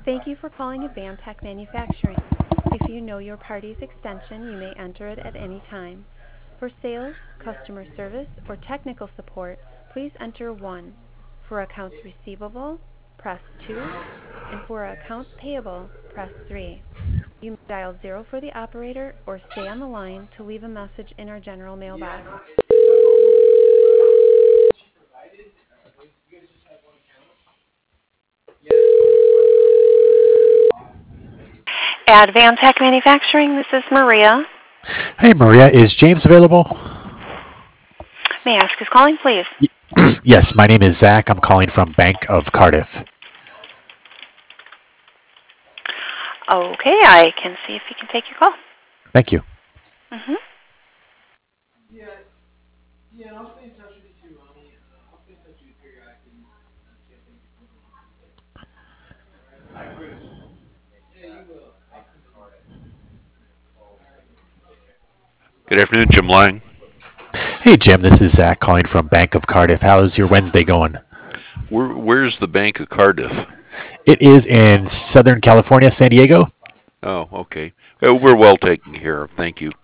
Thank you for calling Advantech Manufacturing. If you know your party's extension, you may enter it at any time. For sales, customer service, or technical support, please enter 1. For accounts receivable, press 2. And for accounts payable, press 3. You may dial 0 for the operator or stay on the line to leave a message in our general mailbox. Advantech Manufacturing, this is Maria. Hey, Maria, is James available? May I ask who's calling, please? Yes, my name is Zach. I'm calling from Bank of Cardiff. Okay, I can see if he can take your call. Thank you. Mm-hmm. Good afternoon, Jim Lang. Hey, Jim, this is Zach calling from Bank of Cardiff. How's your Wednesday going? Where's the Bank of Cardiff? It is in Southern California, San Diego. Oh, okay. We're well taken care of. Thank you.